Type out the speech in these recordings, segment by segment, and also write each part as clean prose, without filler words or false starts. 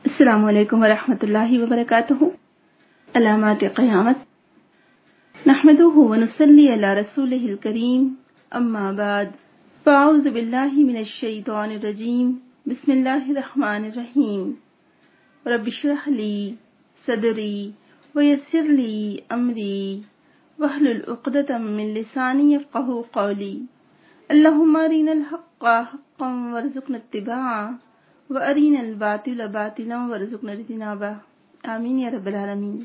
السلام علیکم ورحمۃ اللہ وبرکاتہ۔ علامات قیامت نحمده ونصلی علی رسولہ الکریم، اما بعد فاعوذ باللہ من الشیطان الرجیم، بسم اللہ الرحمن الرحیم۔ رب اشرح لی صدری ویسر لی امری واحلل عقدۃ من لسانی یفقہوا قولی۔ اللہم ارنا الحق حقا وارزقنا اتباعہ وَأَرِنَا الْبَاطِلَ بَاطِلًا وَارْزُقْنَا اجْتِنَابَهُ آمین یا رب العالمین۔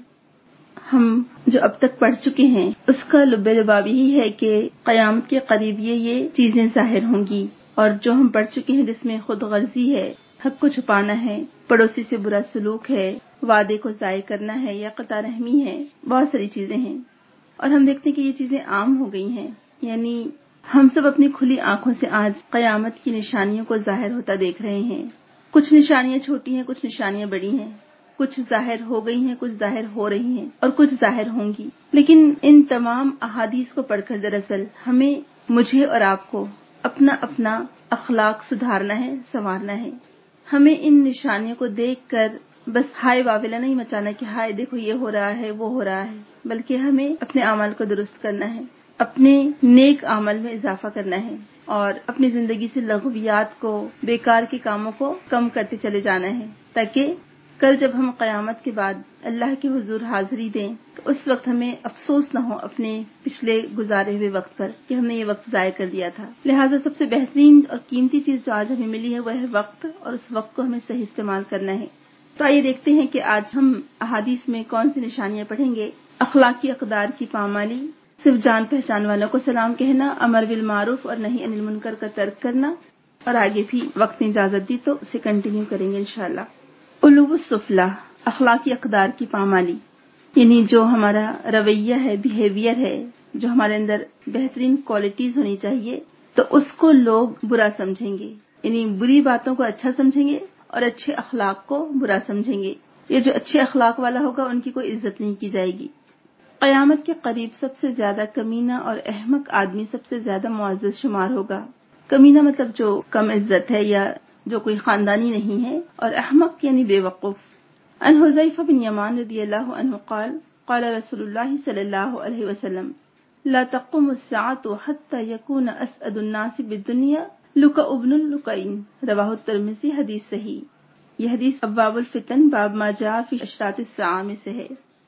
ہم جو اب تک پڑھ چکے ہیں اس کا لب لباب یہی ہے کہ قیامت کے قریب یہ چیزیں ظاہر ہوں گی، اور جو ہم پڑھ چکے ہیں جس میں خود غرضی ہے، حق کو چھپانا ہے، پڑوسی سے برا سلوک ہے، وعدے کو ضائع کرنا ہے یا قطع رحمی ہے، بہت ساری چیزیں ہیں، اور ہم دیکھتے ہیں کہ یہ چیزیں عام ہو گئی ہیں۔ یعنی ہم سب اپنی کھلی آنکھوں سے آج قیامت کی نشانیوں کو ظاہر ہوتا دیکھ رہے ہیں۔ کچھ نشانیاں چھوٹی ہیں، کچھ نشانیاں بڑی ہیں، کچھ ظاہر ہو گئی ہیں، کچھ ظاہر ہو رہی ہیں اور کچھ ظاہر ہوں گی۔ لیکن ان تمام احادیث کو پڑھ کر دراصل مجھے اور آپ کو اپنا اپنا اخلاق سدھارنا ہے، سنوارنا ہے۔ ہمیں ان نشانیوں کو دیکھ کر بس ہائے واویلا نہیں مچانا کہ ہائے دیکھو یہ ہو رہا ہے وہ ہو رہا ہے، بلکہ ہمیں اپنے اعمال کو درست کرنا ہے، اپنے نیک عمل میں اضافہ کرنا ہے، اور اپنی زندگی سے لغویات کو، بیکار کے کاموں کو کم کرتے چلے جانا ہے، تاکہ کل جب ہم قیامت کے بعد اللہ کے حضور حاضری دیں تو اس وقت ہمیں افسوس نہ ہو اپنے پچھلے گزارے ہوئے وقت پر کہ ہم نے یہ وقت ضائع کر دیا تھا۔ لہٰذا سب سے بہترین اور قیمتی چیز جو آج ہمیں ملی ہے وہ ہے وقت، اور اس وقت کو ہمیں صحیح استعمال کرنا ہے۔ تو آئیے دیکھتے ہیں کہ آج ہم احادیث میں کون سی نشانیاں پڑھیں گے۔ اخلاقی اقدار کی پامالی، صرف جان پہچان والوں کو سلام کہنا، امر بالمعروف اور نہی عن المنکر کا ترک کرنا، اور آگے بھی وقت نے اجازت دی تو اسے کنٹینیو کریں گے انشاءاللہ۔ علو السفلی، اخلاقی اقدار کی پامالی، یعنی جو ہمارا رویہ ہے، بیہیویئر ہے، جو ہمارے اندر بہترین کوالٹیز ہونی چاہیے، تو اس کو لوگ برا سمجھیں گے، یعنی بری باتوں کو اچھا سمجھیں گے اور اچھے اخلاق کو برا سمجھیں گے۔ یہ جو اچھے اخلاق والا ہوگا ان کی کوئی عزت نہیں کی جائے گی۔ قیامت کے قریب سب سے زیادہ کمینہ اور احمق آدمی سب سے زیادہ معزز شمار ہوگا۔ کمینہ مطلب جو کم عزت ہے یا جو کوئی خاندانی نہیں ہے، اور احمق یعنی بے وقوف۔ عن حذیفہ بن یمان رضی اللہ عنہ قال قال رسول اللہ صلی اللہ علیہ وسلم لا تقوم الساعة حتى يكون اسعد الناس بالدنيا لک ابن اللکین، رواہ الترمذی، حدیث صحیح۔ یہ حدیث ابواب الفتن باب ما جاء فی اشراط الساعہ میں سے ہے۔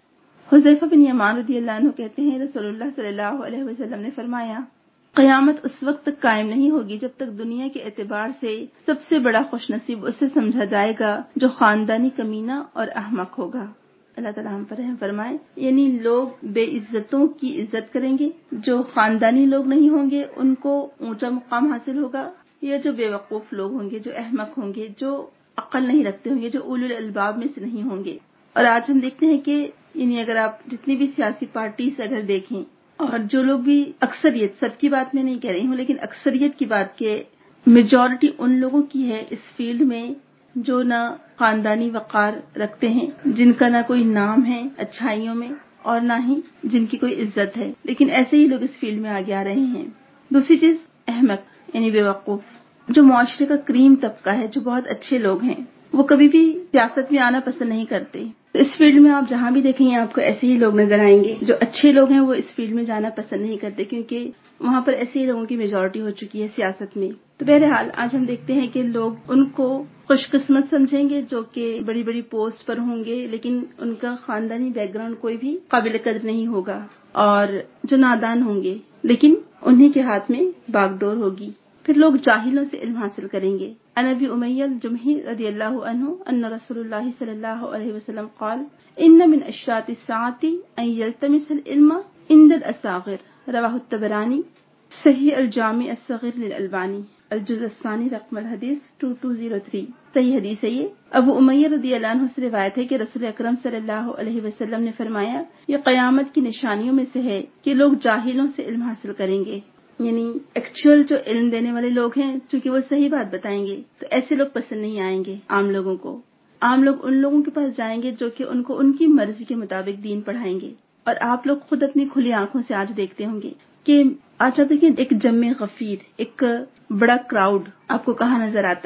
حذیفہ بن یمان رضی اللہ عنہ کہتے ہیں رسول اللہ صلی اللہ علیہ وسلم نے فرمایا، قیامت اس وقت تک قائم نہیں ہوگی جب تک دنیا کے اعتبار سے سب سے بڑا خوش نصیب اسے سمجھا جائے گا جو خاندانی کمینہ اور احمق ہوگا۔ اللہ تعالیٰ ہم پر رحم فرمائے۔ یعنی لوگ بے عزتوں کی عزت کریں گے، جو خاندانی لوگ نہیں ہوں گے ان کو اونچا مقام حاصل ہوگا، یا جو بے وقوف لوگ ہوں گے، جو احمق ہوں گے، جو عقل نہیں رکھتے ہوں گے، جو اولو الالباب میں سے نہیں ہوں گے۔ اور آج ہم دیکھتے ہیں کہ یعنی اگر آپ جتنی بھی سیاسی پارٹیز اگر دیکھیں، اور جو لوگ بھی اکثریت، سب کی بات میں نہیں کہہ رہی ہوں لیکن اکثریت کی بات کہ میجورٹی ان لوگوں کی ہے اس فیلڈ میں جو نہ خاندانی وقار رکھتے ہیں، جن کا نہ کوئی نام ہے اچھائیوں میں اور نہ ہی جن کی کوئی عزت ہے، لیکن ایسے ہی لوگ اس فیلڈ میں آگے آ رہے ہیں۔ دوسری چیز احمق یعنی بے وقوف، جو معاشرے کا کریم طبقہ ہے، جو بہت اچھے لوگ ہیں، وہ کبھی بھی سیاست میں آنا پسند نہیں کرتے۔ تو اس فیلڈ میں آپ جہاں بھی دیکھیں گے آپ کو ایسے ہی لوگ نظر آئیں گے۔ جو اچھے لوگ ہیں وہ اس فیلڈ میں جانا پسند نہیں کرتے کیونکہ وہاں پر ایسے ہی لوگوں کی میجورٹی ہو چکی ہے سیاست میں۔ تو بہرحال آج ہم دیکھتے ہیں کہ لوگ ان کو خوش قسمت سمجھیں گے جو کہ بڑی بڑی پوسٹ پر ہوں گے، لیکن ان کا خاندانی بیک گراؤنڈ کوئی بھی قابل قدر نہیں ہوگا، اور جو نادان ہوں گے لیکن انہی کے ہاتھ میں باغ ڈور ہوگی۔ پھر لوگ جاہلوں سے علم حاصل کریں گے۔ عن ابی امیہ الجمحی رضی اللہ عنہ ان رسول اللہ صلی اللہ علیہ وسلم قال ان من اشراط الساعة ان يلتمس العلم عند الاصاغر، رواہ الطبرانی، صحیح الجامع الصغیر للالبانی، الجزء الثانی، رقم الحدیث 2203۔ صحیح حدیث ہے یہ۔ ابو امیہ رضی اللہ عنہ سے روایت ہے کہ رسول اکرم صلی اللہ علیہ وسلم نے فرمایا، یہ قیامت کی نشانیوں میں سے ہے کہ لوگ جاہلوں سے علم حاصل کریں گے، یعنی ایکچوئل جو علم دینے والے لوگ ہیں چونکہ وہ صحیح بات بتائیں گے تو ایسے لوگ پسند نہیں آئیں گے عام لوگوں کو۔ عام لوگ ان لوگوں کے پاس جائیں گے جو کہ ان کو ان کی مرضی کے مطابق دین پڑھائیں گے۔ اور آپ لوگ خود اپنی کھلی آنکھوں سے آج دیکھتے ہوں گے کہ آج آپ دیکھیں ایک جمع غفیر، ایک بڑا کراؤڈ آپ کو کہاں نظر آتا ہے؟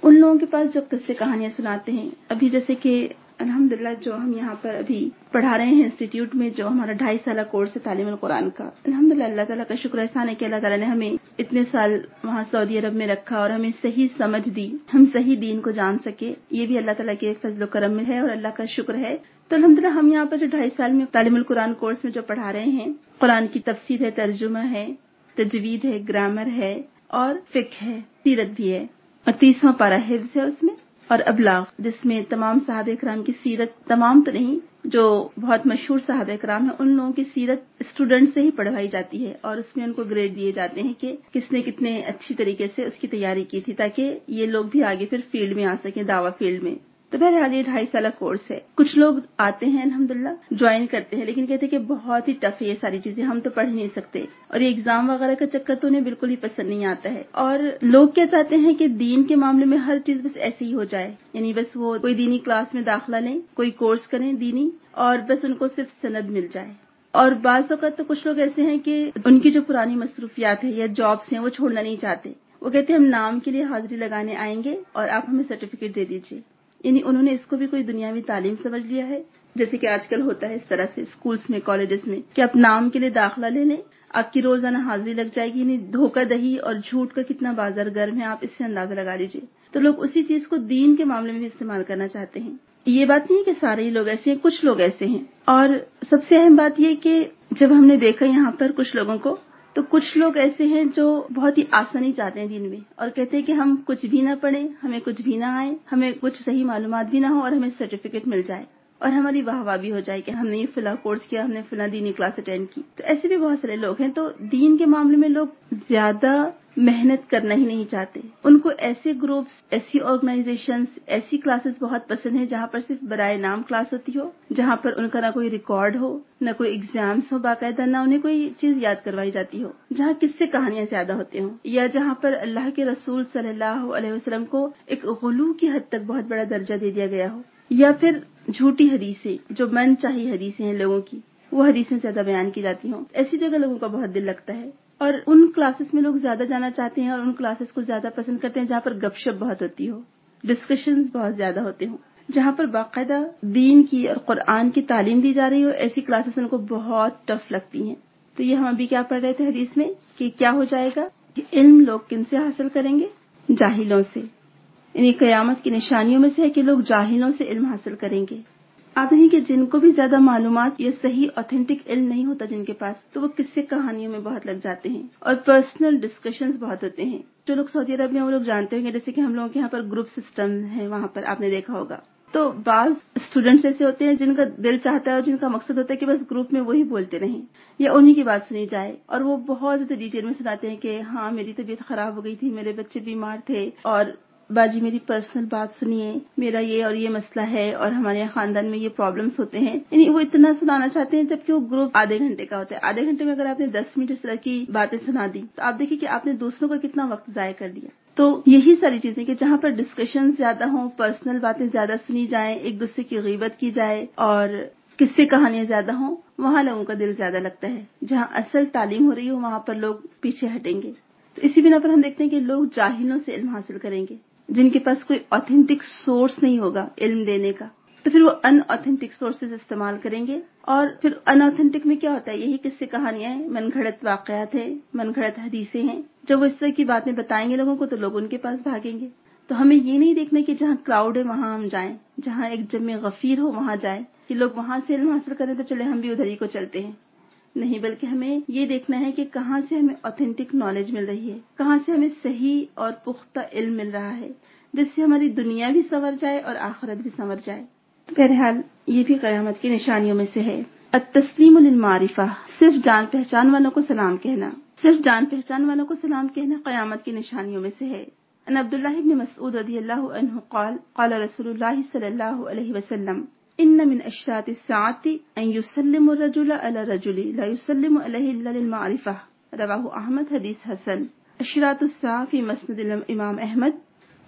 ان لوگوں کے پاس جو قصے کہانیاں سناتے ہیں. ابھی جیسے کہ الحمدللہ جو ہم یہاں پر ابھی پڑھا رہے ہیں انسٹیٹیوٹ میں، جو ہمارا 2.5 سالہ کورس ہے تعلیم القرآن کا، الحمدللہ اللہ تعالیٰ کا شکر احسان ہے کہ اللہ تعالیٰ نے ہمیں اتنے سال وہاں سعودی عرب میں رکھا اور ہمیں صحیح سمجھ دی، ہم صحیح دین کو جان سکے. یہ بھی اللہ تعالیٰ کے فضل و کرم میں ہے اور اللہ کا شکر ہے. تو الحمدللہ ہم یہاں پر جو 2.5 سال میں تعلیم القرآن کورس میں جو پڑھا رہے ہیں، قرآن کی تفسیر ہے، ترجمہ ہے، تجوید ہے، گرامر ہے اور فقہ ہے، سیرت بھی ہے، اور 30واں پارہ حفظ ہے اس میں، اور ابلاغ جس میں تمام صحابہ کرام کی سیرت، تمام تو نہیں، جو بہت مشہور صحابہ کرام ہیں ان لوگوں کی سیرت اسٹوڈنٹ سے ہی پڑھوائی جاتی ہے، اور اس میں ان کو گریڈ دیے جاتے ہیں کہ کس نے کتنے اچھی طریقے سے اس کی تیاری کی تھی، تاکہ یہ لوگ بھی آگے پھر فیلڈ میں آ سکیں، دعویٰ فیلڈ میں. تو بہرحال یہ 2.5 سالہ کورس ہے. کچھ لوگ آتے ہیں الحمدللہ جوائن کرتے ہیں، لیکن کہتے ہیں کہ بہت ہی ٹف ہے یہ ساری چیزیں، ہم تو پڑھ ہی نہیں سکتے، اور یہ ایگزام وغیرہ کا چکر تو انہیں بالکل ہی پسند نہیں آتا ہے. اور لوگ کیا چاہتے ہیں کہ دین کے معاملے میں ہر چیز بس ایسے ہی ہو جائے، یعنی بس وہ کوئی دینی کلاس میں داخلہ لیں، کوئی کورس کریں دینی، اور بس ان کو صرف سند مل جائے. اور بعض اوقات تو کچھ لوگ ایسے ہیں کہ ان کی جو پرانی مصروفیات ہیں یا جابس ہیں وہ چھوڑنا نہیں چاہتے. وہ کہتے ہیں ہم نام کے لیے حاضری لگانے آئیں گے اور آپ ہمیں سرٹیفکیٹ دے دیجیے. یعنی انہوں نے اس کو بھی کوئی دنیاوی تعلیم سمجھ لیا ہے، جیسے کہ آج کل ہوتا ہے اس طرح سے اسکولس میں، کالجز میں، کہ آپ نام کے لیے داخلہ لے لیں، آپ کی روزانہ حاضری لگ جائے گی. یعنی دھوکہ دہی اور جھوٹ کا کتنا بازار گرم ہے، آپ اس سے اندازہ لگا لیجیے. تو لوگ اسی چیز کو دین کے معاملے میں بھی استعمال کرنا چاہتے ہیں. یہ بات نہیں ہے کہ سارے ہی لوگ ایسے ہیں، کچھ لوگ ایسے ہیں. اور سب سے اہم بات یہ کہ جب ہم نے دیکھا یہاں پر کچھ لوگوں کو، تو کچھ لوگ ایسے ہیں جو بہت ہی آسانی چاہتے ہیں دین میں، اور کہتے ہیں کہ ہم کچھ بھی نہ پڑھیں، ہمیں کچھ بھی نہ آئے، ہمیں کچھ صحیح معلومات بھی نہ ہو، اور ہمیں سرٹیفکیٹ مل جائے اور ہماری واہ واہ بھی ہو جائے کہ ہم نے یہ فلاں کورس کیا، ہم نے فلاں دینی کلاس اٹینڈ کی. تو ایسے بھی بہت سارے لوگ ہیں. تو دین کے معاملے میں لوگ زیادہ محنت کرنا ہی نہیں چاہتے. ان کو ایسے گروپس، ایسی آرگنائزیشنز، ایسی کلاسز بہت پسند ہیں جہاں پر صرف برائے نام کلاس ہوتی ہو، جہاں پر ان کا نہ کوئی ریکارڈ ہو، نہ کوئی ایگزامز ہو باقاعدہ، نہ انہیں کوئی چیز یاد کروائی جاتی ہو، جہاں قصے کہانیاں زیادہ ہوتے ہوں، یا جہاں پر اللہ کے رسول صلی اللہ علیہ وسلم کو ایک غلو کی حد تک بہت بڑا درجہ دے دیا گیا ہو، یا پھر جھوٹی حدیثیں، جو من چاہی حدیثیں ہیں لوگوں کی، وہ حدیثیں زیادہ بیان کی جاتی ہوں. ایسی جگہ لوگوں کا بہت دل لگتا ہے، اور ان کلاسز میں لوگ زیادہ جانا چاہتے ہیں، اور ان کلاسز کو زیادہ پسند کرتے ہیں جہاں پر گپ شپ بہت ہوتی ہو، ڈسکشنز بہت زیادہ ہوتے ہوں، جہاں پر باقاعدہ دین کی اور قرآن کی تعلیم دی جا رہی ہو. ایسی کلاسز ان کو بہت ٹف لگتی ہیں. تو یہ ہم ابھی کیا پڑھ رہے تھے حدیث میں کہ کیا ہو جائے گا کہ علم لوگ کن سے حاصل کریں گے؟ جاہلوں سے. یعنی قیامت کی نشانیوں میں سے ہے کہ لوگ جاہلوں سے علم حاصل کریں گے. آپ نہیں کہ جن کو بھی زیادہ معلومات یا صحیح اوتھینٹک علم نہیں ہوتا جن کے پاس، تو وہ قصے کہانیوں میں بہت لگ جاتے ہیں، اور پرسنل ڈسکشنز بہت ہوتے ہیں. جو لوگ سعودی عرب میں وہ لوگ جانتے ہوں گے، جیسے کہ ہم لوگوں کے یہاں پر گروپ سسٹم ہے، وہاں پر آپ نے دیکھا ہوگا. تو بعض اسٹوڈنٹس ایسے ہوتے ہیں جن کا دل چاہتا ہے اور جن کا مقصد ہوتا ہے کہ بس گروپ میں وہی بولتے رہیں یا انہی کی بات سنی جائے، اور وہ بہت زیادہ ڈیٹیل میں سناتے ہیں کہ ہاں میری طبیعت خراب ہو گئی تھی، میرے بچے بیمار تھے، اور باجی میری پرسنل بات سنیے، میرا یہ اور یہ مسئلہ ہے، اور ہمارے خاندان میں یہ پرابلمز ہوتے ہیں. یعنی وہ اتنا سنانا چاہتے ہیں، جبکہ وہ گروپ آدھے گھنٹے کا ہوتا ہے. آدھے گھنٹے میں اگر آپ نے 10 منٹ اس طرح کی باتیں سنا دی تو آپ دیکھیں کہ آپ نے دوسروں کا کتنا وقت ضائع کر دیا. تو یہی ساری چیزیں کہ جہاں پر ڈسکشن زیادہ ہوں، پرسنل باتیں زیادہ سنی جائیں، ایک دوسرے کی غیبت کی جائے، اور قصے کہانیاں زیادہ ہوں، وہاں لوگوں کا دل زیادہ لگتا ہے. جہاں اصل تعلیم ہو رہی ہو وہاں پر لوگ پیچھے ہٹیں گے. تو اسی بنا پر ہم دیکھتے ہیں کہ لوگ جاہلوں سے علم حاصل کریں گے، جن کے پاس کوئی اوتھینٹک سورس نہیں ہوگا علم دینے کا، تو پھر وہ ان اوتھینٹک سورسز استعمال کریں گے. اور پھر ان اوتھینٹک میں کیا ہوتا ہے؟ یہی قصے کہانیاں ہیں، من گھڑت واقعات ہیں، من گھڑت حدیثیں ہیں. جب وہ اس طرح کی باتیں بتائیں گے لوگوں کو تو لوگ ان کے پاس بھاگیں گے. تو ہمیں یہ نہیں دیکھنا کہ جہاں کراؤڈ ہے وہاں ہم جائیں، جہاں ایک جمع غفیر ہو وہاں جائیں، کہ لوگ وہاں سے علم حاصل کریں تو چلے ہم بھی ادھر ہی کو چلتے ہیں. نہیں، بلکہ ہمیں یہ دیکھنا ہے کہ کہاں سے ہمیں اوتھینٹک نالج مل رہی ہے، کہاں سے ہمیں صحیح اور پختہ علم مل رہا ہے، جس سے ہماری دنیا بھی سنور جائے اور آخرت بھی سنور جائے. بہرحال یہ بھی قیامت کی نشانیوں میں سے ہے. التسلیم للمعرفہ، صرف جان پہچان والوں کو سلام کہنا، صرف جان پہچان والوں کو سلام کہنا قیامت کی نشانیوں میں سے ہے. ان عبداللہ ابن مسعود رضی اللہ عنہ قال قال رسول اللہ صلی اللہ علیہ وسلم ان من اشراط الساعة ان يسلم الرجل على الرجل لا يسلم عليه الا للمعرفة. رواہ احمد، حدیث حسن. اشراط الساعة فی مسند الامام احمد.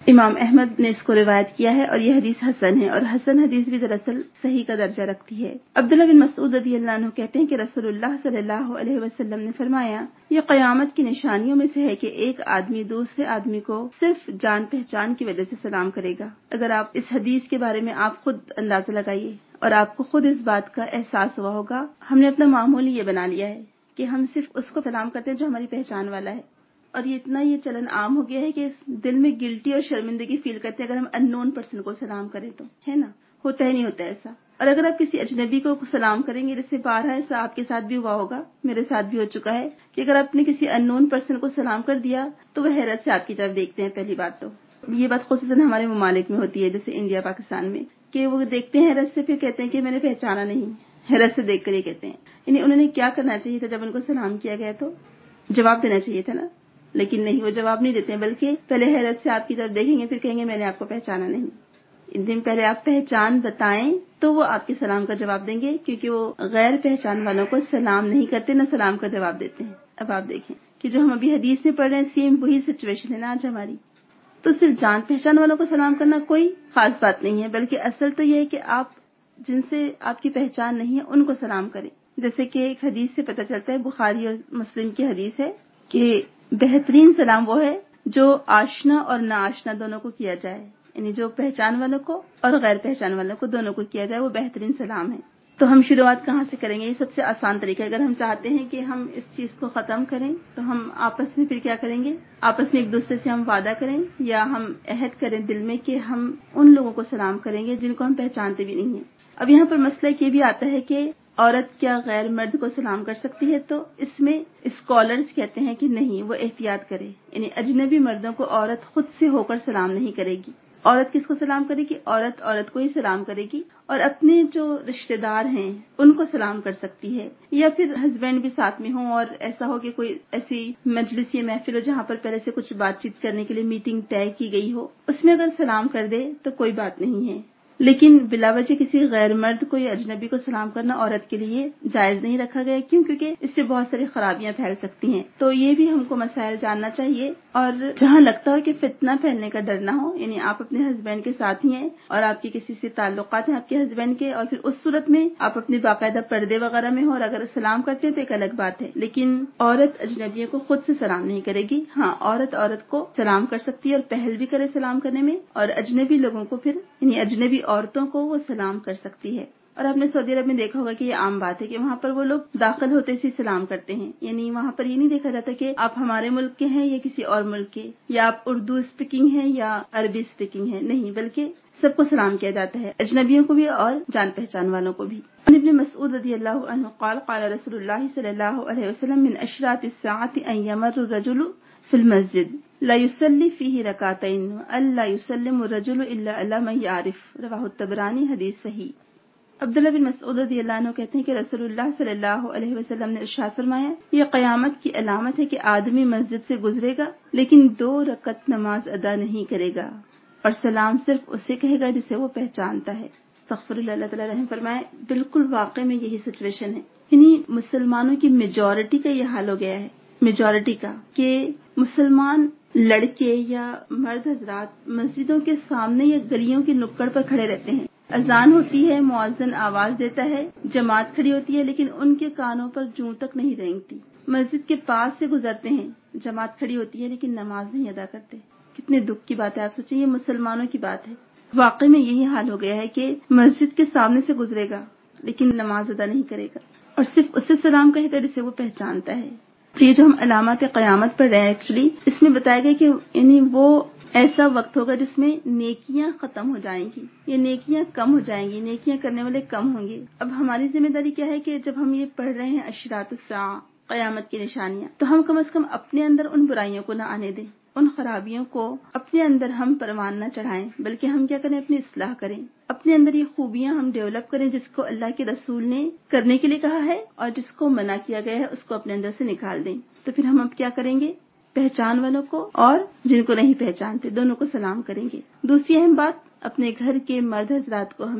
امام احمد نے اس کو روایت کیا ہے اور یہ حدیث حسن ہے، اور حسن حدیث بھی دراصل صحیح کا درجہ رکھتی ہے۔ عبداللہ بن مسعود رضی اللہ عنہ کہتے ہیں کہ رسول اللہ صلی اللہ علیہ وسلم نے فرمایا، یہ قیامت کی نشانیوں میں سے ہے کہ ایک آدمی دوسرے آدمی کو صرف جان پہچان کی وجہ سے سلام کرے گا۔ اگر آپ اس حدیث کے بارے میں آپ خود اندازہ لگائیے اور آپ کو خود اس بات کا احساس ہوا ہوگا، ہم نے اپنا معمول یہ بنا لیا ہے کہ ہم صرف اس کو سلام کرتے ہیں جو ہماری پہچان والا ہے، اور یہ چلن عام ہو گیا ہے کہ دل میں گلٹی اور شرمندگی فیل کرتے ہیں اگر ہم ان نون پرسن کو سلام کریں تو، ہے نا؟ ہوتا ہی نہیں ہوتا ایسا۔ اور اگر آپ کسی اجنبی کو سلام کریں گے، جیسے بارہا ایسا آپ کے ساتھ بھی ہوا ہوگا، میرے ساتھ بھی ہو چکا ہے کہ اگر آپ نے کسی ان نون پرسن کو سلام کر دیا تو وہ حیرت سے آپ کی طرف دیکھتے ہیں۔ پہلی بات تو یہ بات خصوصاً ہمارے ممالک میں ہوتی ہے، جیسے انڈیا پاکستان میں، کہ وہ دیکھتے ہیں حیرت سے، پھر کہتے ہیں کہ میں نے پہچانا نہیں، حیرت سے دیکھ کر یہ کہتے ہیں۔ یعنی انہوں نے کیا کرنا چاہیے تھا؟ جب ان کو سلام کیا گیا تو جواب دینا چاہیے تھا نا، لیکن نہیں، وہ جواب نہیں دیتے ہیں، بلکہ پہلے حیرت سے آپ کی طرف دیکھیں گے، پھر کہیں گے میں نے آپ کو پہچانا نہیں۔ ایک دن پہلے آپ پہچان بتائیں تو وہ آپ کے سلام کا جواب دیں گے، کیونکہ وہ غیر پہچان والوں کو سلام نہیں کرتے، نہ سلام کا جواب دیتے ہیں۔ اب آپ دیکھیں کہ جو ہم ابھی حدیث میں پڑھ رہے ہیں، سیم وہی سچویشن ہے نا آج ہماری۔ تو صرف جان پہچان والوں کو سلام کرنا کوئی خاص بات نہیں ہے، بلکہ اصل تو یہ ہے کہ آپ جن سے آپ کی پہچان نہیں ہے ان کو سلام کریں۔ جیسے کہ ایک حدیث سے پتہ چلتا ہے، بخاری اور مسلم کی حدیث ہے کہ بہترین سلام وہ ہے جو آشنا اور ناآشنا دونوں کو کیا جائے، یعنی جو پہچان والوں کو اور غیر پہچان والوں کو دونوں کو کیا جائے، وہ بہترین سلام ہے۔ تو ہم شروعات کہاں سے کریں گے؟ یہ سب سے آسان طریقہ ہے۔ اگر ہم چاہتے ہیں کہ ہم اس چیز کو ختم کریں تو ہم آپس میں پھر کیا کریں گے؟ آپس میں ایک دوسرے سے ہم وعدہ کریں یا ہم عہد کریں دل میں کہ ہم ان لوگوں کو سلام کریں گے جن کو ہم پہچانتے بھی نہیں ہیں۔ اب یہاں پر مسئلہ یہ بھی آتا ہے کہ عورت کیا غیر مرد کو سلام کر سکتی ہے؟ تو اس میں اسکالرز کہتے ہیں کہ نہیں، وہ احتیاط کرے، یعنی اجنبی مردوں کو عورت خود سے ہو کر سلام نہیں کرے گی۔ عورت کس کو سلام کرے گی؟ عورت کو ہی سلام کرے گی، اور اپنے جو رشتہ دار ہیں ان کو سلام کر سکتی ہے، یا پھر ہسبینڈ بھی ساتھ میں ہوں اور ایسا ہو کہ کوئی ایسی مجلس یا محفل ہو جہاں پر پہلے سے کچھ بات چیت کرنے کے لیے میٹنگ طے کی گئی ہو، اس میں اگر سلام کر دے تو کوئی بات نہیں ہے۔ لیکن بلا وجہ کسی غیر مرد کو یا اجنبی کو سلام کرنا عورت کے لیے جائز نہیں رکھا گیا، کیوں؟ کیونکہ اس سے بہت ساری خرابیاں پھیل سکتی ہیں۔ تو یہ بھی ہم کو مسائل جاننا چاہیے، اور جہاں لگتا ہو کہ فتنہ پھیلنے کا ڈر نہ ہو، یعنی آپ اپنے ہسبینڈ کے ساتھ ہی ہیں اور آپ کے کسی سے تعلقات ہیں آپ کے ہسبینڈ کے، اور پھر اس صورت میں آپ اپنے باقاعدہ پردے وغیرہ میں ہو اور اگر سلام کرتے ہیں تو ایک الگ بات ہے، لیکن عورت اجنبیوں کو خود سے سلام نہیں کرے گی۔ ہاں، عورت کو سلام کر سکتی ہے اور پہل بھی کرے سلام کرنے میں، اور اجنبی لوگوں کو پھر یعنی اجنبی عورتوں کو وہ سلام کر سکتی ہے۔ اور آپ نے سعودی عرب میں دیکھا ہوگا کہ یہ عام بات ہے کہ وہاں پر وہ لوگ داخل ہوتے ہی سلام کرتے ہیں، یعنی وہاں پر یہ نہیں دیکھا جاتا کہ آپ ہمارے ملک کے ہیں یا کسی اور ملک کے، یا آپ اردو اسپیکنگ ہیں یا عربی اسپیکنگ ہیں، نہیں، بلکہ سب کو سلام کیا جاتا ہے، اجنبیوں کو بھی اور جان پہچان والوں کو بھی۔ ابن مسعود رضی اللہ عنہ قال قال رسول اللہ صلی اللہ علیہ وسلم من اشراط الساعة ان يمر الرجل في المسجد لا يصلي فيه ركعتين الا يسلم الرجل الا على من يعرف، رواہ الطبرانی، حدیث صحیح۔ عبداللہ بن مسعود رضی اللہ عنہ کہتے ہیں کہ رسول اللہ صلی اللہ علیہ وسلم نے ارشاد فرمایا، یہ قیامت کی علامت ہے کہ آدمی مسجد سے گزرے گا لیکن 2 رکعت نماز ادا نہیں کرے گا، اور سلام صرف اسے کہے گا جسے وہ پہچانتا ہے۔ استغفر اللہ، اللہ تعالیٰ رحم فرمائے۔ بالکل واقع میں یہی سچویشن ہے، یعنی مسلمانوں کی میجورٹی کا یہ حال ہو گیا ہے، میجورٹی کا، کہ مسلمان لڑکے یا مرد حضرات مسجدوں کے سامنے یا گلیوں کی نکڑ پر کھڑے رہتے ہیں۔ اذان ہوتی ہے، مؤذن آواز دیتا ہے، جماعت کھڑی ہوتی ہے، لیکن ان کے کانوں پر جوں تک نہیں رینگتی۔ مسجد کے پاس سے گزرتے ہیں، جماعت کھڑی ہوتی ہے لیکن نماز نہیں ادا کرتے۔ کتنے دکھ کی بات ہے، آپ سوچیں، یہ مسلمانوں کی بات ہے۔ واقعی میں یہی حال ہو گیا ہے کہ مسجد کے سامنے سے گزرے گا لیکن نماز ادا نہیں کرے گا، اور صرف اسے سلام کہے گا جسے وہ پہچانتا ہے۔ تو یہ جو ہم علامات قیامت پڑھ رہے ہیں، ایکچولی اس میں بتایا گیا کہ یعنی وہ ایسا وقت ہوگا جس میں نیکیاں ختم ہو جائیں گی، یہ نیکیاں کم ہو جائیں گی، نیکیاں کرنے والے کم ہوں گے۔ اب ہماری ذمہ داری کیا ہے کہ جب ہم یہ پڑھ رہے ہیں اشراط الساعہ، قیامت کی نشانیاں، تو ہم کم از کم اپنے اندر ان برائیوں کو نہ آنے دیں، ان خرابیوں کو اپنے اندر ہم پروان نہ چڑھائیں، بلکہ ہم کیا کریں؟ اپنی اصلاح کریں، اپنے اندر یہ خوبیاں ہم ڈیولپ کریں جس کو اللہ کے رسول نے کرنے کے لیے کہا ہے، اور جس کو منع کیا گیا ہے اس کو اپنے اندر سے نکال دیں۔ تو پھر ہم اب کیا کریں گے؟ پہچان والوں کو اور جن کو نہیں پہچانتے دونوں کو سلام کریں گے۔ دوسری اہم بات، اپنے گھر کے مرد حضرات کو ہم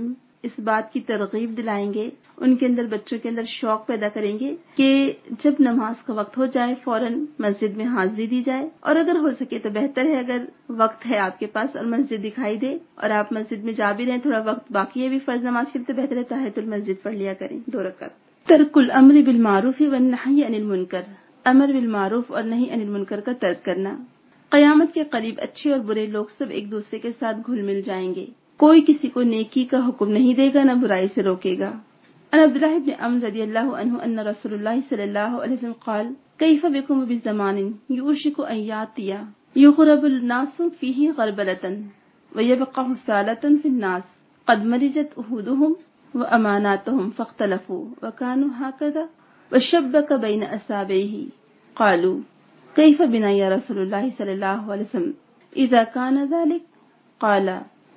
اس بات کی ترغیب دلائیں گے، ان کے اندر بچوں کے اندر شوق پیدا کریں گے کہ جب نماز کا وقت ہو جائے فوراً مسجد میں حاضری دی جائے، اور اگر ہو سکے تو بہتر ہے اگر وقت ہے آپ کے پاس اور مسجد دکھائی دے اور آپ مسجد میں جا بھی رہے ہیں، تھوڑا وقت باقی ہے بھی فرض نماز کے لیے، تو بہتر ہے تحیۃ المسجد پڑھ لیا کریں 2 رکعت۔ ترک الامر بالمعروف والنہی عن المنکر، امر بالمعروف اور نہی عن المنکر کا ترک کرنا۔ قیامت کے قریب اچھے اور برے لوگ سب ایک دوسرے کے ساتھ گھل مل جائیں گے، کوئی کسی کو نیکی کا حکم نہیں دے گا نہ برائی سے روکے گا۔ عن عبداللہ بن عمرو رضی اللہ عنہ ان رسول اللہ صلی اللہ علیہ وسلم قال کیف بکم بزمان یوشک ان یاتی یغرب الناس فیہ غربلۃ ویبقى حثالۃ فی الناس قد مرجت عہودہم واماناتہم فاختلفوا وکانوا ہکذا وشبک بین اصابعہ قالوا کیف بنا یا رسول اللہ صلی اللہ علیہ وسلم اذا کان ذلک قال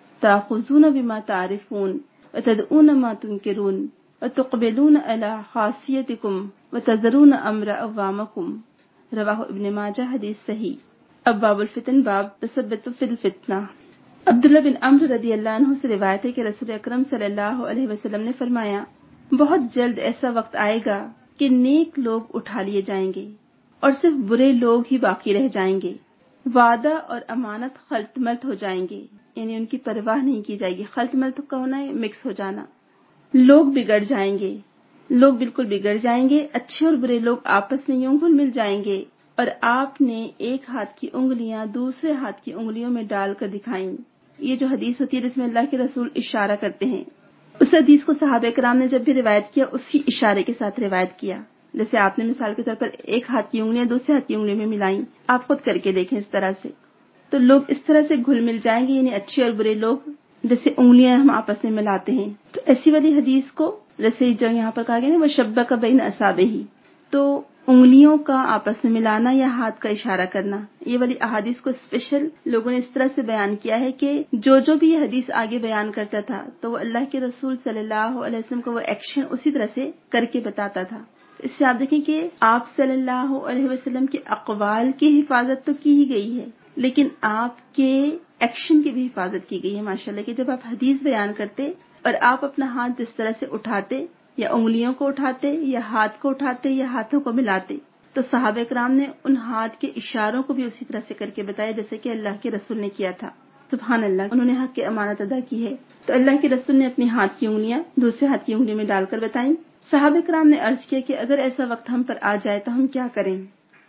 تأخذون بما تعرفون وتدعون ما تنکرون وتقبلون على خاصیتکم وتذرون امر عوامکم۔ رواہ ابن ماجہ، حدیث صحیح۔ اب باب الفتن، باب تثبت فی الفتنہ۔ عبداللہ بن عمرو رضی اللہ عنہ سے روایت ہے کہ رسول اکرم صلی اللہ علیہ وسلم نے فرمایا بہت جلد ایسا وقت آئے گا کہ نیک لوگ اٹھا لیے جائیں گے اور صرف برے لوگ ہی باقی رہ جائیں گے، وعدہ اور امانت خلط ملط ہو جائیں گے، یعنی ان کی پرواہ نہیں کی جائے گی۔ خلط ملط کا ہونا ہے مکس ہو جانا۔ لوگ بگڑ جائیں گے، لوگ بالکل بگڑ جائیں گے، اچھے اور برے لوگ آپس میں یوں گھل مل جائیں گے، اور آپ نے ایک ہاتھ کی انگلیاں دوسرے ہاتھ کی انگلیوں میں ڈال کر دکھائیں۔ یہ جو حدیث ہوتی ہے جس میں اللہ کے رسول اشارہ کرتے ہیں، اس حدیث کو صحابہ کرام نے جب بھی روایت کیا اسی اشارے کے ساتھ روایت کیا۔ جیسے آپ نے مثال کے طور پر ایک ہاتھ کی انگلیاں دوسرے ہاتھ کی انگلیوں میں ملائیں، آپ خود کر کے دیکھیں اس طرح سے، تو لوگ اس طرح سے گھل مل جائیں گے، یعنی اچھے اور برے لوگ جیسے انگلیاں ہم آپس میں ملاتے ہیں، تو ایسی والی حدیث کو جیسے جو یہاں پر کہا گیا نا وہ شبہ کا بین اصابعہ، تو انگلیوں کا آپس میں ملانا یا ہاتھ کا اشارہ کرنا، یہ والی احادیث کو اسپیشل لوگوں نے اس طرح سے بیان کیا ہے کہ جو بھی یہ حدیث آگے بیان کرتا تھا تو وہ اللہ کے رسول صلی اللہ علیہ وسلم کو وہ ایکشن اسی طرح سے کر کے بتاتا تھا۔ اس سے آپ دیکھیں کہ آپ صلی اللہ علیہ وسلم کے اقوال کی حفاظت تو کی ہی گئی ہے، لیکن آپ کے ایکشن کی بھی حفاظت کی گئی ہے ماشاءاللہ، کہ جب آپ حدیث بیان کرتے اور آپ اپنا ہاتھ جس طرح سے اٹھاتے یا انگلیوں کو اٹھاتے یا ہاتھ کو اٹھاتے یا ہاتھوں کو ملاتے، تو صحابہ کرام نے ان ہاتھ کے اشاروں کو بھی اسی طرح سے کر کے بتایا جیسے کہ اللہ کے رسول نے کیا تھا۔ سبحان اللہ، انہوں نے حق کی امانت ادا کی ہے۔ تو اللہ کے رسول نے اپنے ہاتھ کی انگلیاں دوسرے ہاتھ کی انگلیوں میں ڈال کر بتائیں۔ صحابہ کرام نے عرض کیا کہ اگر ایسا وقت ہم پر آ جائے تو ہم کیا کریں؟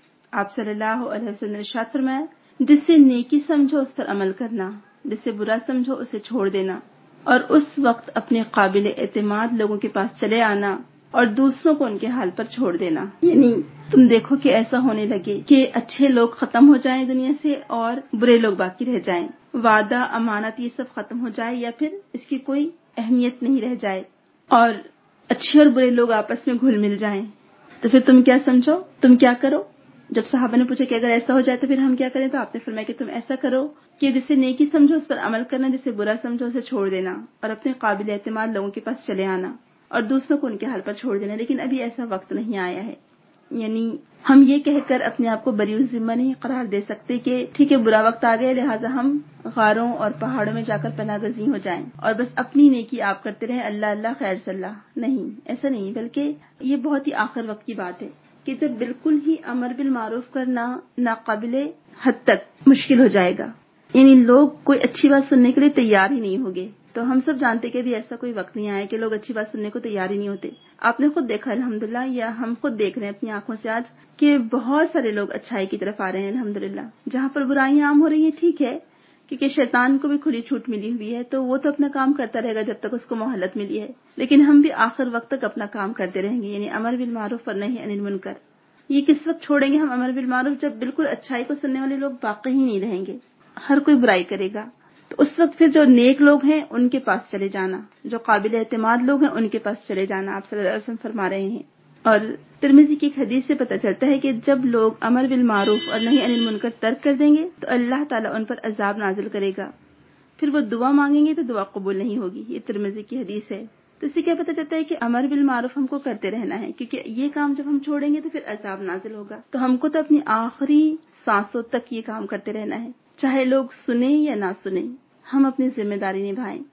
آپ صلی اللہ علیہ وسلم نے ارشاد فرمایا جس سے نیکی سمجھو اس پر عمل کرنا، جس سے برا سمجھو اسے چھوڑ دینا، اور اس وقت اپنے قابل اعتماد لوگوں کے پاس چلے آنا اور دوسروں کو ان کے حال پر چھوڑ دینا۔ یعنی تم دیکھو کہ ایسا ہونے لگے کہ اچھے لوگ ختم ہو جائیں دنیا سے اور برے لوگ باقی رہ جائیں، وعدہ امانت یہ سب ختم ہو جائے یا پھر اس کی کوئی اہمیت نہیں رہ جائے اور اچھے اور برے لوگ آپس میں گھل مل جائیں، تو پھر تم کیا سمجھو، تم کیا کرو؟ جب صحابہ نے پوچھا کہ اگر ایسا ہو جائے تو پھر ہم کیا کریں، تو آپ نے فرمایا کہ تم ایسا کرو کہ جسے نیکی سمجھو اس پر عمل کرنا، جسے برا سمجھو اسے چھوڑ دینا، اور اپنے قابل اعتماد لوگوں کے پاس چلے آنا اور دوسروں کو ان کے حال پر چھوڑ دینا۔ لیکن ابھی ایسا وقت نہیں آیا ہے، یعنی ہم یہ کہہ کر اپنے آپ کو بری الذمہ نہیں قرار دے سکتے کہ ٹھیک ہے برا وقت آ گیا لہٰذا ہم غاروں اور پہاڑوں میں جا کر پناہ گزین ہو جائیں اور بس اپنی نیکی آپ کرتے رہیں، اللہ اللہ خیر صلی اللہ، نہیں ایسا نہیں، بلکہ یہ بہت ہی آخر وقت کی بات ہے کہ جب بالکل ہی امر بالمعروف کرنا ناقابل حد تک مشکل ہو جائے گا، یعنی لوگ کوئی اچھی بات سننے کے لیے تیار ہی نہیں ہوگے، تو ہم سب جانتے کہ بھی ایسا کوئی وقت نہیں آیا کہ لوگ اچھی بات سننے کو تیار ہی نہیں ہوتے۔ آپ نے خود دیکھا الحمدللہ، یا ہم خود دیکھ رہے ہیں اپنی آنکھوں سے آج کہ بہت سارے لوگ اچھائی کی طرف آ رہے ہیں الحمدللہ۔ جہاں پر برائیاں عام ہو رہی ہیں ٹھیک ہے، کیونکہ شیطان کو بھی کھلی چھوٹ ملی ہوئی ہے تو وہ تو اپنا کام کرتا رہے گا جب تک اس کو مہلت ملی ہے، لیکن ہم بھی آخر وقت تک اپنا کام کرتے رہیں گے، یعنی امر بالمعروف اور نہی عن المنکر۔ یہ کس وقت چھوڑیں گے ہم امر بالمعروف؟ جب بالکل اچھائی کو سننے والے لوگ باقی ہی نہیں رہیں گے، ہر کوئی برائی کرے گا، تو اس وقت پھر جو نیک لوگ ہیں ان کے پاس چلے جانا، جو قابل اعتماد لوگ ہیں ان کے پاس چلے جانا، آپ صلی اللہ علیہ وسلم فرما رہے ہیں۔ اور ترمذی کی ایک حدیث سے پتہ چلتا ہے کہ جب لوگ امر بالمعروف اور نہی عن المنکر ترک کر دیں گے تو اللہ تعالیٰ ان پر عذاب نازل کرے گا، پھر وہ دعا مانگیں گے تو دعا قبول نہیں ہوگی۔ یہ ترمذی کی حدیث ہے۔ تو اس سے کیا پتہ چلتا ہے کہ امر بالمعروف ہم کو کرتے رہنا ہے، کیونکہ یہ کام جب ہم چھوڑیں گے تو پھر عذاب نازل ہوگا، تو ہم کو تو اپنی آخری سانسوں تک یہ کام کرتے رہنا ہے، چاہے لوگ سنیں یا نہ سنیں، ہم اپنی ذمہ داری نبھائیں،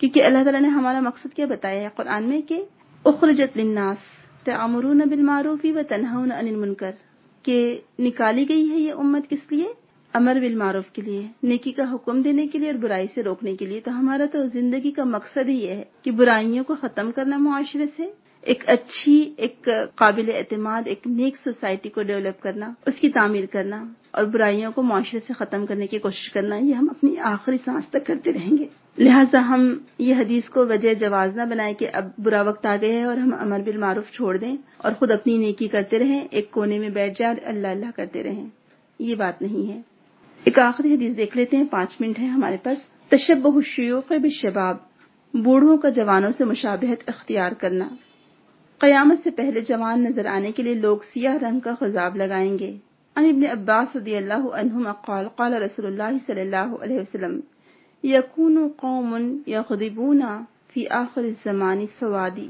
کیونکہ اللہ تعالیٰ نے ہمارا مقصد کیا بتایا ہے قرآن میں کہ اخرجت للناس تأمرون بالمعروف وتنہون عن المنکر، کہ نکالی گئی ہے یہ امت کس لیے؟ امر بالمعروف کے لیے، نیکی کا حکم دینے کے لیے اور برائی سے روکنے کے لیے۔ تو ہمارا تو زندگی کا مقصد ہی یہ ہے کہ برائیوں کو ختم کرنا، معاشرے سے ایک اچھی، ایک قابل اعتماد، ایک نیک سوسائٹی کو ڈیولپ کرنا، اس کی تعمیر کرنا اور برائیوں کو معاشرے سے ختم کرنے کی کوشش کرنا۔ یہ ہم اپنی آخری سانس تک کرتے رہیں گے۔ لہٰذا ہم یہ حدیث کو وجہ جواز نہ بنائیں کہ اب برا وقت آ گیا ہے اور ہم امر بالمعروف چھوڑ دیں اور خود اپنی نیکی کرتے رہیں، ایک کونے میں بیٹھ جائیں اللہ اللہ کرتے رہیں۔ یہ بات نہیں ہے۔ ایک آخری حدیث دیکھ لیتے ہیں، 5 منٹ ہے ہمارے پاس۔ تشبہ الشیوخ بالشباب، بوڑھوں کا جوانوں سے مشابہت اختیار کرنا۔ قیامت سے پہلے جوان نظر آنے کے لیے لوگ سیاہ رنگ کا خضاب لگائیں گے۔ عن ابن عباس رضی اللہ عنہما قال قال رسول اللہ صلی اللہ علیہ وسلم یکون قوم یغضبون فی آخر الزمان سوادی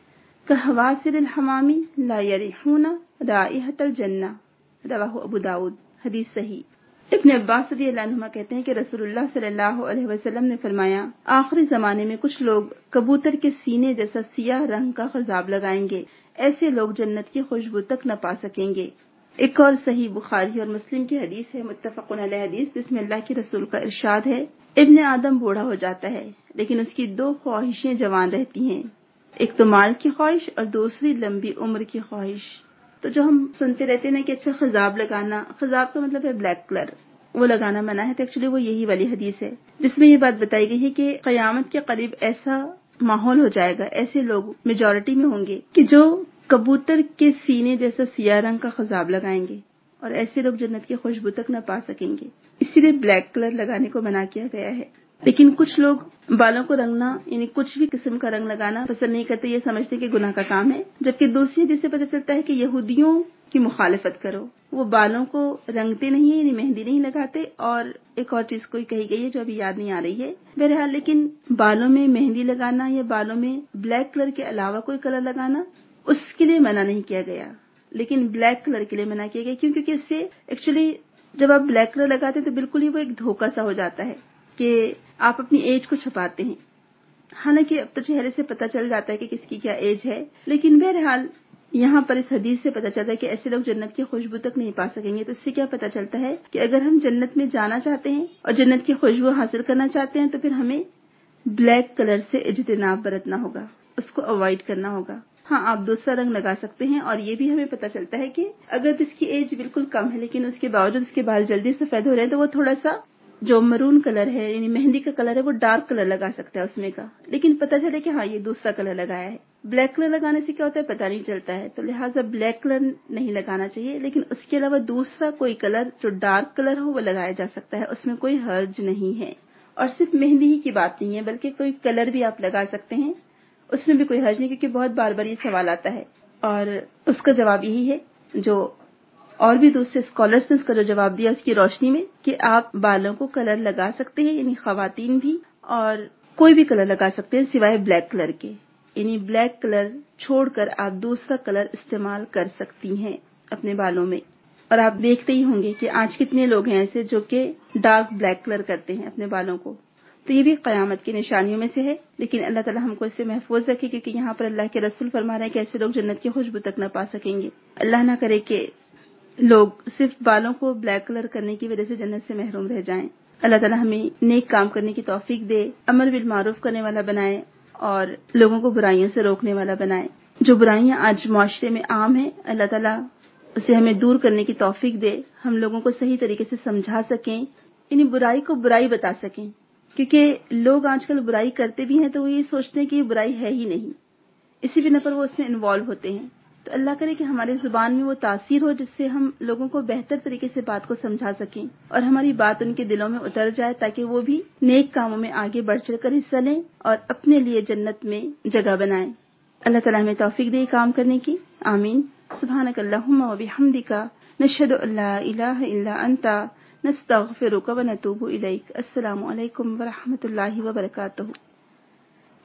کحواسر الحمام لا یریحون رائحۃ الجنہ، رواہ ابو داؤد۔ حدیث صحیح۔ ابن عباس رضی اللہ عنہما کہتے ہیں کہ رسول اللہ صلی اللہ علیہ وسلم نے فرمایا، آخری زمانے میں کچھ لوگ کبوتر کے سینے جیسا سیاہ رنگ کا خضاب لگائیں گے، ایسے لوگ جنت کی خوشبو تک نہ پا سکیں گے۔ ایک اور صحیح بخاری اور مسلم کی حدیث ہے، متفق علیہ حدیث، جس میں اللہ کے رسول کا ارشاد ہے، ابن آدم بوڑھا ہو جاتا ہے لیکن اس کی 2 خواہشیں جوان رہتی ہیں، ایک تو مال کی خواہش اور دوسری لمبی عمر کی خواہش۔ تو جو ہم سنتے رہتے ہیں کہ اچھا خضاب لگانا، خضاب کا مطلب ہے بلیک کلر، وہ لگانا منع ہے، تو ایکچولی وہ یہی والی حدیث ہے جس میں یہ بات بتائی گئی ہے کہ قیامت کے قریب ایسا ماحول ہو جائے گا، ایسے لوگ میجورٹی میں ہوں گے کہ جو کبوتر کے سینے جیسا سیاہ رنگ کا خضاب لگائیں گے اور ایسے لوگ جنت کی خوشبو تک نہ پا سکیں گے، اسی لیے بلیک کلر لگانے کو منع کیا گیا ہے۔ لیکن کچھ لوگ بالوں کو رنگنا، یعنی کچھ بھی قسم کا رنگ لگانا پسند نہیں کرتے، یہ سمجھتے کہ گناہ کا کام ہے، جبکہ دوسری حدیث سے پتہ چلتا ہے کہ یہودیوں کی مخالفت کرو، وہ بالوں کو رنگتے نہیں ہیں، یعنی مہندی نہیں لگاتے، اور ایک اور چیز کوئی کہی گئی ہے جو ابھی یاد نہیں آ رہی ہے۔ بہرحال لیکن بالوں میں مہندی لگانا یا بالوں میں بلیک کلر کے علاوہ کوئی کلر لگانا اس کے لیے منع نہیں کیا گیا، لیکن بلیک کلر کے لیے منع کیا گیا، کیونکہ اس سے ایکچولی جب آپ بلیک کلر لگاتے ہیں تو بالکل ہی وہ ایک دھوکہ سا ہو جاتا ہے کہ آپ اپنی ایج کو چھپاتے ہیں۔ حالانکہ اب تو چہرے سے پتہ چل جاتا ہے کہ کس کی کیا ایج ہے، لیکن بہرحال یہاں پر اس حدیث سے پتہ چلتا ہے کہ ایسے لوگ جنت کی خوشبو تک نہیں پا سکیں گے۔ تو اس سے کیا پتہ چلتا ہے کہ اگر ہم جنت میں جانا چاہتے ہیں اور جنت کی خوشبو حاصل کرنا چاہتے ہیں تو پھر ہمیں بلیک کلر سے اجتناب برتنا ہوگا، اس کو اوائڈ کرنا ہوگا۔ ہاں، آپ دوسرا رنگ لگا سکتے ہیں، اور یہ بھی ہمیں پتہ چلتا ہے کہ اگر جس کی ایج بالکل کم ہے لیکن اس کے باوجود اس کے بال جلدی سفید ہو رہے ہیں تو وہ تھوڑا سا جو مرون کلر ہے، یعنی مہندی کا کلر ہے، وہ ڈارک کلر لگا سکتا ہے اس میں کا، لیکن پتہ چلے کہ ہاں یہ دوسرا کلر لگایا ہے۔ بلیک کلر لگانے سے کیا ہوتا ہے پتہ نہیں چلتا ہے، تو لہٰذا بلیک کلر نہیں لگانا چاہیے، لیکن اس کے علاوہ دوسرا کوئی کلر جو ڈارک کلر ہو وہ لگایا جا سکتا ہے، اس میں کوئی حرج نہیں ہے۔ اور صرف مہندی ہی کی بات نہیں ہے بلکہ کوئی کلر بھی آپ لگا سکتے ہیں، اس میں بھی کوئی حرج نہیں، کیونکہ بہت بار بار یہ سوال آتا ہے، اور اس کا جواب یہی ہے جو اور بھی دوسرے اسکالرس نے اس کا جو جواب دیا اس کی روشنی میں، کہ آپ بالوں کو کلر لگا سکتے ہیں، یعنی خواتین بھی، اور کوئی بھی کلر لگا سکتے ہیں سوائے بلیک کلر کے، یعنی بلیک کلر چھوڑ کر آپ دوسرا کلر استعمال کر سکتی ہیں اپنے بالوں میں۔ اور آپ دیکھتے ہی ہوں گے کہ آج کتنے لوگ ہیں ایسے جو کہ ڈارک بلیک کلر کرتے ہیں اپنے بالوں کو، تو یہ بھی قیامت کی نشانیوں میں سے ہے، لیکن اللہ تعالیٰ ہم کو اس سے محفوظ رکھے، کیونکہ یہاں پر اللہ کے رسول فرما رہے ہیں کہ ایسے لوگ جنت کی خوشبو تک نہ پا سکیں گے۔ اللہ نہ کرے کہ لوگ صرف بالوں کو بلیک کلر کرنے کی وجہ سے جنت سے محروم رہ جائیں۔ اللہ تعالیٰ ہمیں نیک کام کرنے کی توفیق دے، امر بالمعروف کرنے والا بنائے اور لوگوں کو برائیوں سے روکنے والا بنائے۔ جو برائیاں آج معاشرے میں عام ہیں، اللہ تعالیٰ اسے ہمیں دور کرنے کی توفیق دے، ہم لوگوں کو صحیح طریقے سے سمجھا سکیں، یعنی برائی کو برائی بتا سکیں، کیونکہ لوگ آج کل برائی کرتے بھی ہیں تو وہ یہ سوچتے ہیں کہ یہ برائی ہے ہی نہیں، اسی بنا پر وہ اس میں انوالو ہوتے ہیں۔ تو اللہ کرے کہ ہماری زبان میں وہ تاثیر ہو جس سے ہم لوگوں کو بہتر طریقے سے بات کو سمجھا سکیں اور ہماری بات ان کے دلوں میں اتر جائے، تاکہ وہ بھی نیک کاموں میں آگے بڑھ چڑھ کر حصہ لیں اور اپنے لیے جنت میں جگہ بنائیں۔ اللہ تعالیٰ ہمیں توفیق دے کام کرنے کی، آمین۔ سبحانک اللہم و بحمدک، نشہد ان لا الہ الا انت، نستغفرک و نتوب الیک۔ السلام علیکم ورحمۃ اللہ وبرکاتہ۔